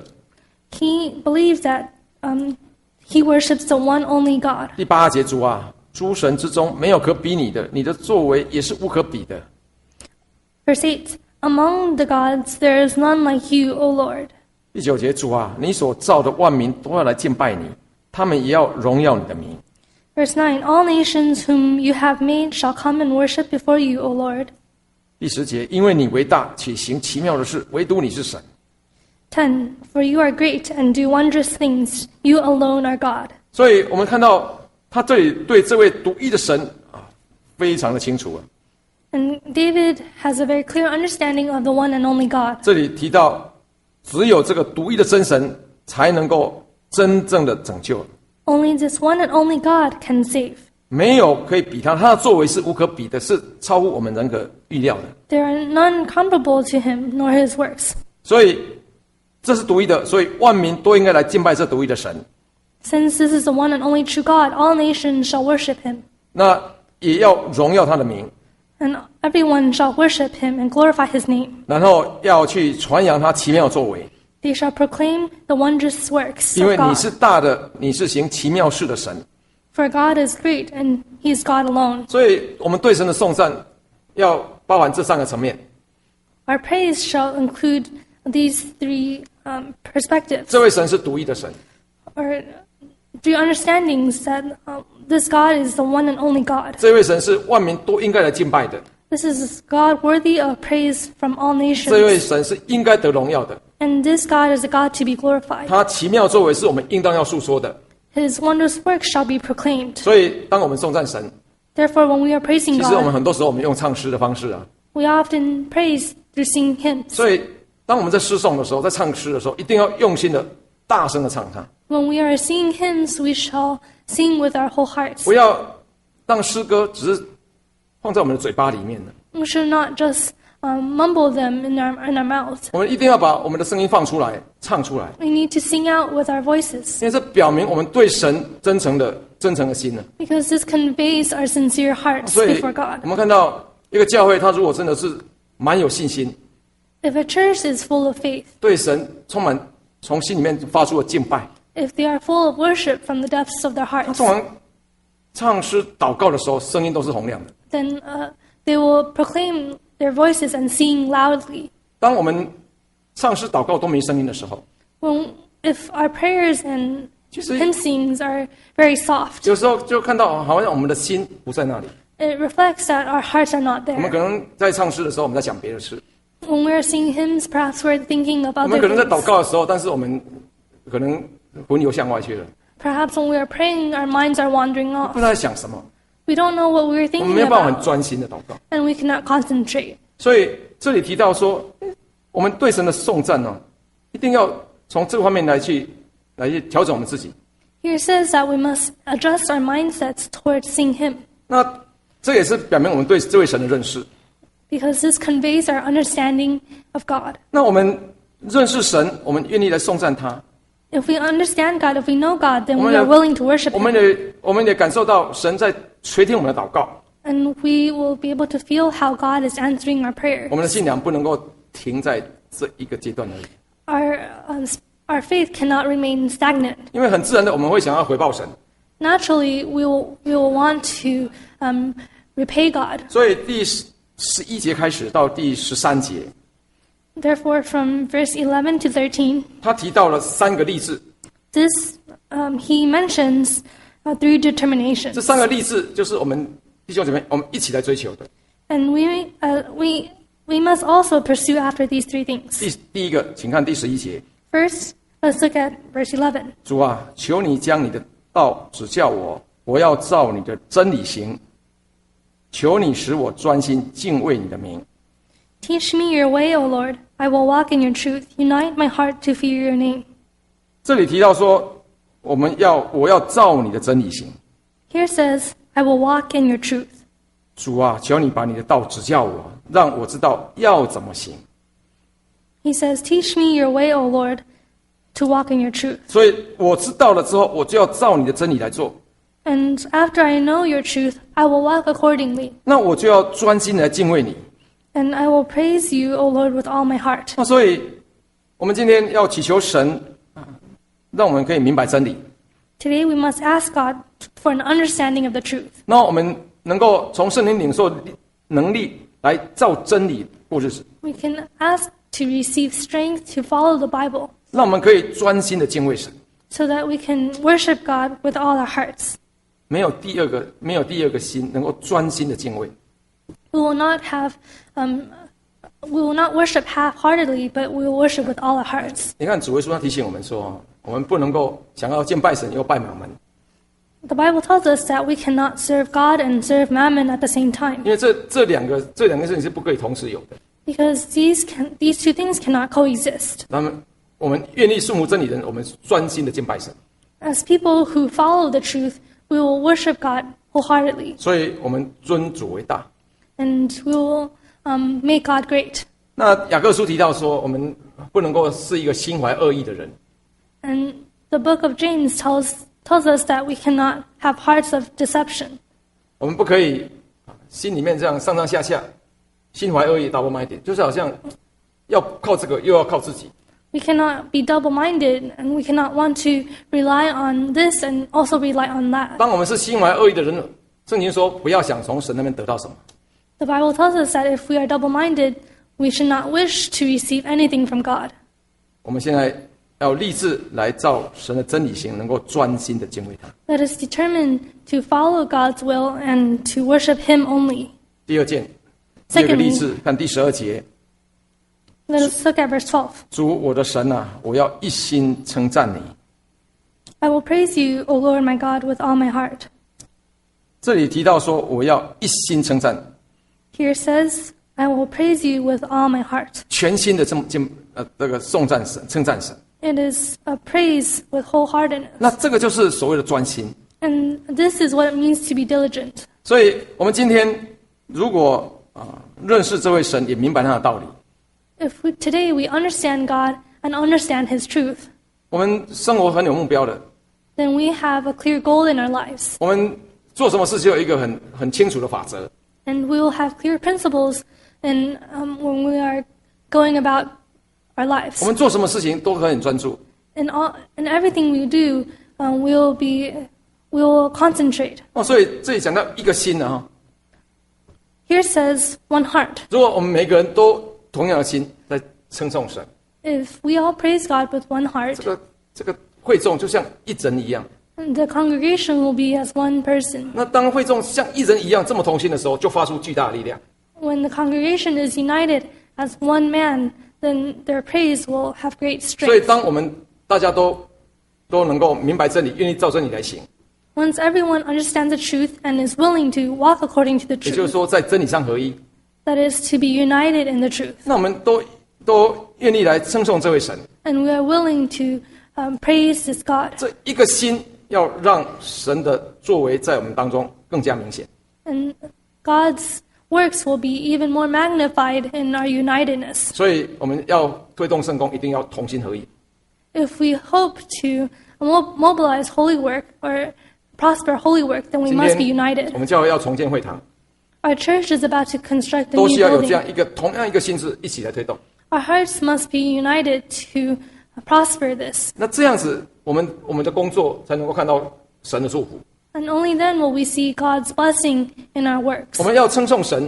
He believes that um, he worships the one only God. 第八节，主啊，诸神之中没有可比你的，你的作为也是无可比的。 Verse eight, Among the gods there is none like you, O Lord. 第九节，主啊，你所造的万民都要来敬拜你，他们也要荣耀你的名。 Verse nine, All nations whom you have made shall come and worship before you, O Lord. 第十节，因为你为大，且行奇妙的事，唯独你是神。 ten, For you are great and do wondrous things. You alone are God. 所以我们看到他这里对这位独一的神啊，非常的清楚啊。 And David has a very clear understanding of the one and only God. 这里提到，只有这个独一的真神才能够真正的拯救， Only this one and only God can save. 没有可以比他，他的作为是无可比的，是超乎我们人可预料的。 There are none comparable to him, nor his works. 所以这是独一的，所以万民都应该来敬拜这独一的神。 Since this is the one and only true God, all nations shall worship him. 那也要荣耀他的名， And everyone shall worship him and glorify his name. 然后要去传扬他奇妙的作为， They shall proclaim the wondrous works 因 of 为你是 God. 大的，你是行奇妙事的神。 For God is great, and he is God alone. 所以我们对神的颂赞要包含这三个层面。 our praise shall include these three um, perspectives, 这位神是独一的神， or three understandings that um, this God is the one and only God. 这位神是万民都应该来敬拜的， This is God worthy of praise from all 这位 nations. 神是应该得荣耀的， And this God is a God to be glorified. 他奇妙作为是我们应当要述说的。 His wondrous works shall be proclaimed. 所以，当我们颂赞神， Therefore, when we are praising 其实我们 God, 很多时候我们用唱诗的方式啊。 we often praise through singing hymns. 所以，当我们在诗颂的时候，在唱诗的时候，一定要用心的、大声的唱它， When we are singing hymns, we shall sing with our whole hearts. 不要让诗歌只是放在我们的嘴巴里面的。 We should not just um, mumble them in our in our mouth. 我们一定要把我们的声音放出来，唱出来， We need to sing out with our voices 因为这表明我们对神真诚的、真诚的心呢。 because this conveys our sincere hearts 所以 before God. 我们看到一个教会，它如果真的是蛮有信心， If a church is full of faith, 对神充满从心里面发出的敬拜， if they are full of worship from the depths of their 他 hearts, 通常唱诗祷告的时候，声音都是洪亮的。 then uh, they will proclaim their voices and sing loudly. 当我们唱诗祷告都没声音的时候， When if our prayers and 其实 hymn sings are very soft, 有时候就看到好像我们的心不在那里。 it reflects that our hearts are not 我们 there. 可能在唱诗的时候，我们在想别的事； When we are singing hymns, perhaps we're thinking of 我 other 们可能在祷 things. 告的时候，但是我们可能魂游向外去了， Perhaps when we are praying, our minds are wandering 不 off. 知道在想什么， We don't know what we were 我们 thinking 没有办法很 about, 专心的祷告。 and we cannot concentrate. 所以这里提到说，我们对神的颂赞呢，一定要从这个方面来去来去调整我们自己。 Here it says that we must adjust our mindsets towards sing Him, 那这也是表明我们对这位神的认识。 because this conveys our understanding of God. 那我们认识神，我们愿意来颂赞他， If we understand God, if we know God, then 我 we 们 are 也 willing to worship 我们 Him, 也我们也感受到神在垂听我们的祷告。 and we will be able to feel how God is answering our prayer. 我们的信仰不能够停在这一个阶段而已， Our um, our faith cannot remain stagnant. 因为很自然的我们会想要回报神， Naturally, we will we will want to um, repay God. 所以第十十一节开始到第十三节， Therefore, from verse eleven to thirteen, 他提到了三个例字， this um, he mentions uh, three determinations, 这三个例字就是我们弟兄姐妹我们一起来追求的。 and we uh, we we must also pursue after these three things. 第第一个，请看第十一节， First, let's look at verse eleven. 主啊，求你将你的道指教我，我要照你的真理行。求你使我专心敬畏你的名。 Teach me your way, O Lord. I will walk in your truth. Unite my heart to fear your name. 这里提到说，我们要我要照你的真理行。 Here says, I will walk in your truth. 主啊，求你把你的道指教我，让我知道要怎么行。 He says, Teach me your way, O Lord, to walk in your truth. 所以我知道了之后，我就要照你的真理来做。 And after I know your truth, I will walk accordingly. 那我就要专心的来敬畏你。 And I will praise you, O Lord, with all my heart. 那所以，我们今天要祈求神，让我们可以明白真理。 Today we must ask God for an understanding of the truth. 那我们能够从圣灵领受能力来照真理过日子， We can ask to receive strength to follow the Bible 让我们可以专心的敬畏神。 so that we can worship God with all our hearts. 没有第二个，没有第二个心能够专心的敬畏。 We will not have, um, we will not worship half-heartedly, but we will worship with all our hearts. 你看主耶稣他提醒我们说，我们不能够想要敬拜神又拜马门， The Bible tells us that we cannot serve God and serve Mammon at the same time, 因为这这两个这两个事情是不可以同时有的。 because these can, these two things cannot coexist. 那么我们愿意顺服真理的人，我们专心的敬拜神， As people who follow the truth, we will worship God wholeheartedly, 所以我们尊主为大。 and we will um, make God great. 那雅各书提到说，我们不能够是一个心怀恶意的人， And the book of James tells tells us that we cannot have hearts of deception. 我们不可以心里面这样上上下下，心怀恶意，double minded，就是好像要靠这个又要靠自己。 We cannot be double-minded, and we cannot want to rely on this and also rely on that. 当我们是心怀恶意的人，圣经说不要想从神那边得到什么， The Bible tells us that if we are double-minded, we should not wish to receive anything from God. 我们现在要立志来照神的真理行，能够专心的敬畏他。 Let us determine to follow God's will and to worship Him only. 第二件，第二个立志，看第十二节。 Let us look at verse twelve. 主我的神啊，我要一心称赞你。 I will praise you, O Lord my God, with all my heart. 这里提到说，我要一心称赞， Here says, I will praise you with all my heart. 全心的敬敬呃这个颂赞神，称赞神。 It is a praise with wholeheartedness. 那这个就是所谓的专心。 And this is what it means to be diligent. 所以我们今天如果啊、认识这位神，也明白他的道理， If we, today we understand God and understand His truth, 我们生活很有目标的， then we have a clear goal in our lives. 我们做什么事就有一个很很清楚的法则。 And we will have clear principles in, um, when we are going about our 我 lives. 们做什么事情都很专注。 In, all, in everything we do, um, we will be, we will concentrate. 哦，所以这里讲到一个心呢，哈， Here says one heart. 如果我们每个人都同样的心在称颂神， If we all praise God with one heart, 这个这个会众就像一人一样。 the congregation will be as one person. 那当会众像一人一样这么同心的时候，就发出巨大的力量。 When the congregation is united as one man, then their praise will have great 所以 strength. 当我们大家都都能够明白真理，愿意照真理来行， Once everyone understands the truth and is willing to walk according to the 也就是 truth, 说在真理上合一， that is to be united in the truth. 那我们都都愿意来称颂这位神。 And we are willing to um, praise this God. 这一个心要让神的作为在我们当中更加明显。 And God's works will be even more magnified in our unitedness. 所以我们要推动圣工，一定要同心合一。 If we hope to mo- mobilize holy work or prosper holy work, then we 今 must be 天 united. 我们教会要重建会堂， Our church is about to construct a 都 new 需要有这样 building. 一个同样一个心智一起来推动。 Our hearts must be united to prosper this. 那这样子，我们我们的工作才能够看到神的祝福。 And only then will we see God's blessing in our 我 works. 们要称颂神，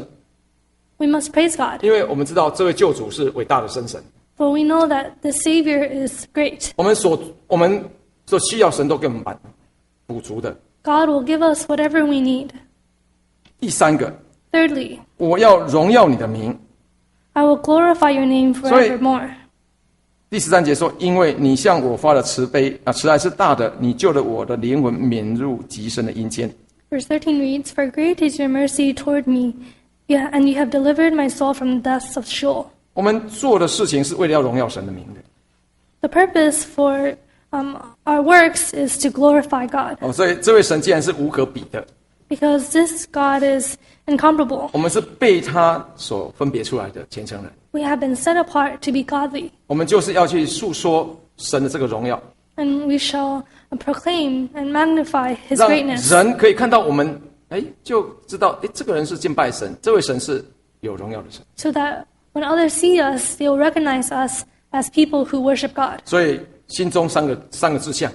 We must praise God, 因为我们知道这位救主是伟大的真神。 for we know that the Savior is great. 我们所我们所需要，神都给我们满补足的。 God will give us whatever we need. 第三个， Thirdly, 我要荣耀你的名。 I will glorify your name 所以- forevermore. 第十三节说，因为你向我发的慈悲啊，慈爱是大的，你救了我的灵魂免入极深的阴间。 Verse thirteen reads, For great is your mercy toward me, yeah, and you have delivered my soul from the depths of Sheol. 我们做的事情是为了要荣耀神的名的。 The purpose for um, our works is to glorify God, 哦，所以这位神既然是无可比的， because this God is incomparable. 我们是被他所分别出来的虔诚人， We have been set apart to be godly, 我们就是要去诉说神的这个荣耀， and we shall proclaim and magnify His 让 greatness, 人可以看到我们，哎，就知道，哎，这个人是敬拜神，这位神是有荣耀的神。 so that when others see us, they will recognize us as people who worship God. 所以心中三个三个志向，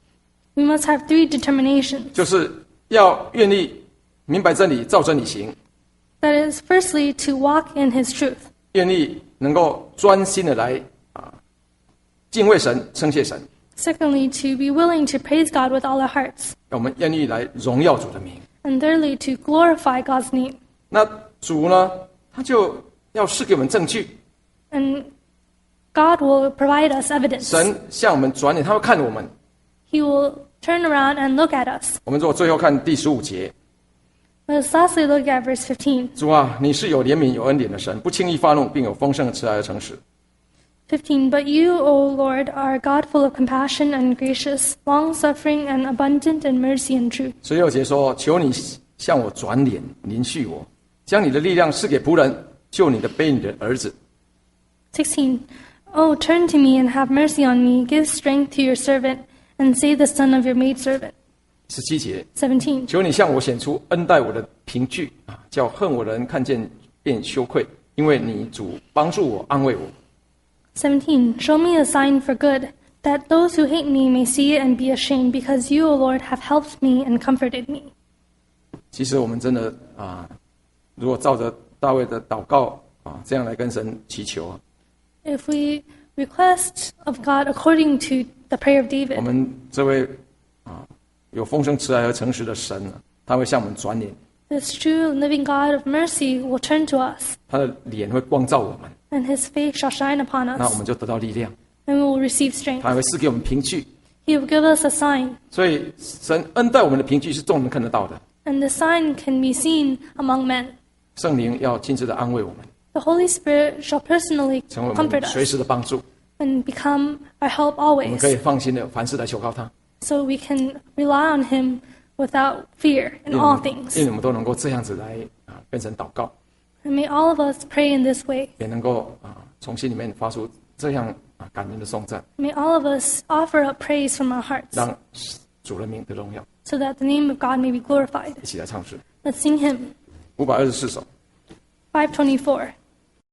We must have three determinations. 就是要愿意明白真理，照真理行， That is, firstly, to walk in His truth. 愿意能够专心的来啊敬畏神、称谢神， Secondly, to be willing to praise God with all our hearts. 我们愿意来荣耀主的名。 And thirdly, to glorify God's name. 那主呢，他就要赐给我们证据， And God will provide us evidence. 神向我们转脸，他会看我们。 He will turn around and look at us. 我们如果最后看第十五节， Let us lastly look at verse fifteen. 主啊，你是有怜悯、有恩典的神，不轻易发怒，并有丰盛的慈爱和诚实。 fifteen. But you, O Lord, are a God full of compassion and gracious, long-suffering and abundant in mercy and truth. 十六节说：求你向我转脸，临恤我，将你的力量赐给仆人，救你的卑女的儿子。 sixteen. Oh, turn to me and have mercy on me. Give strength to your servant and save the son of your maidservant. 十七节， seventeen. 求你向我显出恩待我的凭据啊，叫恨我的人看见便羞愧，因为你主帮助我，安慰我。 seventeen. Show me a sign for good, that those who hate me may see it and be ashamed, because you, O Lord, have helped me and comforted me. 其实我们真的啊，如果照着大卫的祷告啊，这样来跟神祈求啊。 If we request of God according to the prayer of 我 David, 们这位啊有丰盛慈爱和诚实的神呢，他会向我们转脸， this true and living God of mercy will turn to us, 他的脸会光照我们， and his face shall shine upon 那我 us, 们就得到力量， and we will receive strength. 他还会赐给我们凭据。 He will give us a sign, 所以神恩待我们的凭据是众人看得到的。 and the sign can be seen among men. 圣灵要亲自的安慰我们， The Holy Spirit shall personally 成为我们 comfort 随 us 时的帮助。 and become our help 我们 always, 可以放心的凡事来求告他， so we can rely on Him without fear 因 in 为 all 我们因 things. 为我们都能够这样子来啊跟神祷告， And may all of us pray in this way. 也能够啊从心里面发出这样啊感人的颂赞， May all of us offer up praise from our hearts, 让主的名得荣耀。 so that the name of God may be glorified. 一起来唱诗 Let's sing hymn 五百二十四首。 five twenty-four.